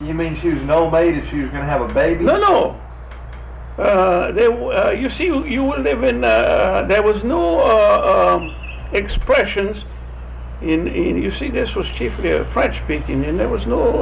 You mean she was an old maid and she was going to have a baby? No. You see, you will live in. There was no expressions in. You see, this was chiefly a French speaking, and there was no.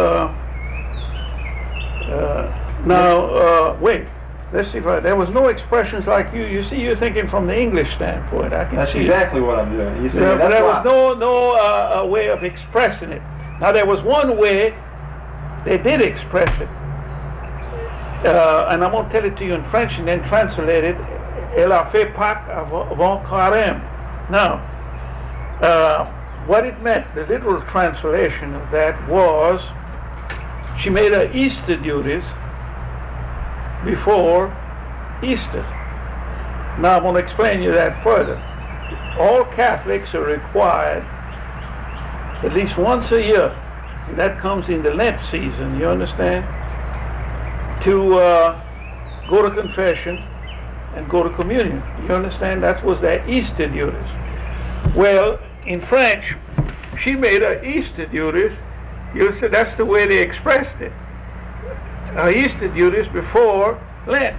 Wait. Let's see if there was no expressions like you. You see, you're thinking from the English standpoint. I can That's see exactly what I'm doing. You see, but that's there why. was no way of expressing it. Now there was one way they did express it, and I'm going to tell it to you in French and then translate it. Elle a fait Pâques avant carême. Now, what it meant, the literal translation of that was, she made her Easter duties before Easter. Now I'm going to explain you that further. All Catholics are required at least once a year, and that comes in the Lent season, you understand, to go to confession and go to communion. You understand? That was their Easter duties. Well, in French, she made her Easter duties. You see, that's the way they expressed it. Her Easter duties before Lent.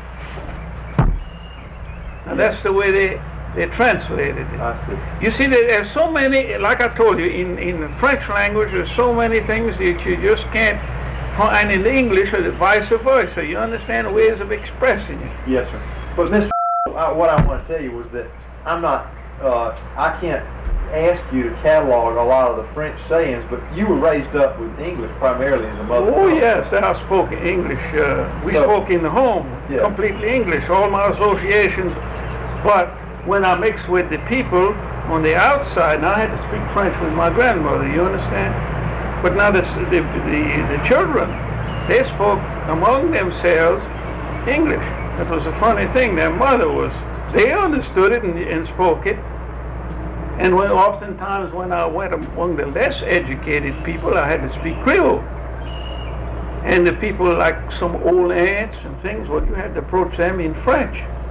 And that's the way they translated it. I see. You see, there's so many, like I told you, in the French language, there's so many things that you just can't find in the English, or vice versa. You understand, ways of expressing it. Yes, sir. But Mr. What I want to tell you was that I'm not, I can't ask you to catalog a lot of the French sayings, but you were raised up with English primarily as a mother Oh tongue. yes, I spoke English. We spoke in the home, Yeah. completely English, all my associations. But when I mixed with the people on the outside, now I had to speak French with my grandmother, you understand? But now the children, they spoke among themselves English. That was a funny thing. Their mother they understood it and spoke it. And oftentimes when I went among the less educated people, I had to speak Creole. And the people like some old aunts and things, well, you had to approach them in French.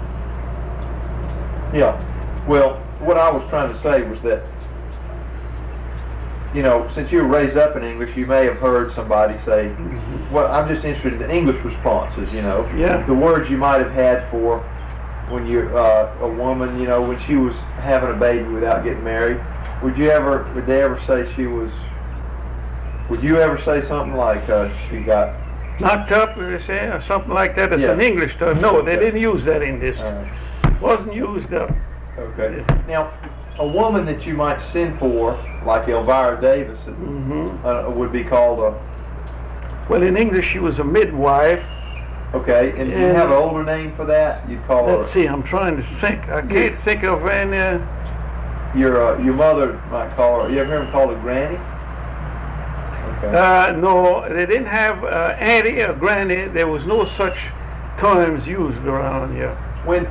Yeah. Well, what I was trying to say was that, you know, since you were raised up in English, you may have heard somebody say, well, I'm just interested in the English responses, you know. Yeah. The words you might have had for when you're a woman, you know, when she was having a baby without getting married. Would they ever say would you ever say something like she got Knocked up, or say, or something like that. It's Yeah. an English term. No, they didn't use that in this. uh, Wasn't used up. okay. Now, a woman that you might send for, like Elvira Davis, would be called a, Well, in English, she was a midwife. okay, and do you have an older name for that? You'd call Let's her, see, I'm trying to think. I can't think of any. your mother might call her, you ever hear them called a granny? Okay. No, they didn't have auntie or granny. There was no such terms used around here. When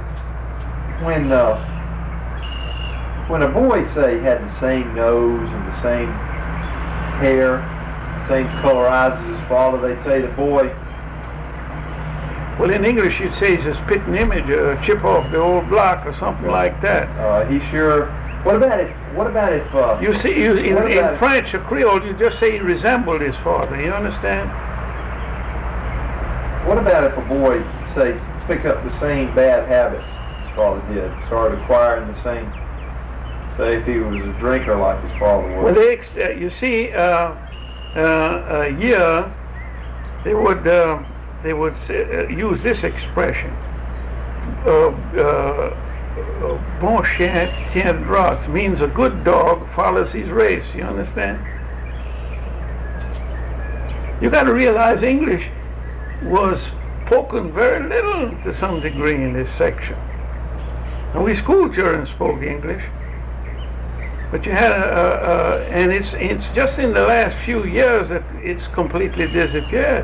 a boy, say, had the same nose and the same hair, same color eyes as his father, they'd say the boy, Well, in English, you'd say he's a spitting image, a chip off the old block, or something like that. he sure. What about if? You see, in French or Creole, you just say he resembled his father. You understand? What about if a boy, say, pick up the same bad habits his father did, started acquiring the same, say, if he was a drinker like his father was? Well, you see, they would use this expression. Bon chien tient droit means a good dog follows his race. You understand? You got to realize English was spoken very little to some degree in this section. And we school children spoke English, but you had and it's just in the last few years that it's completely disappeared.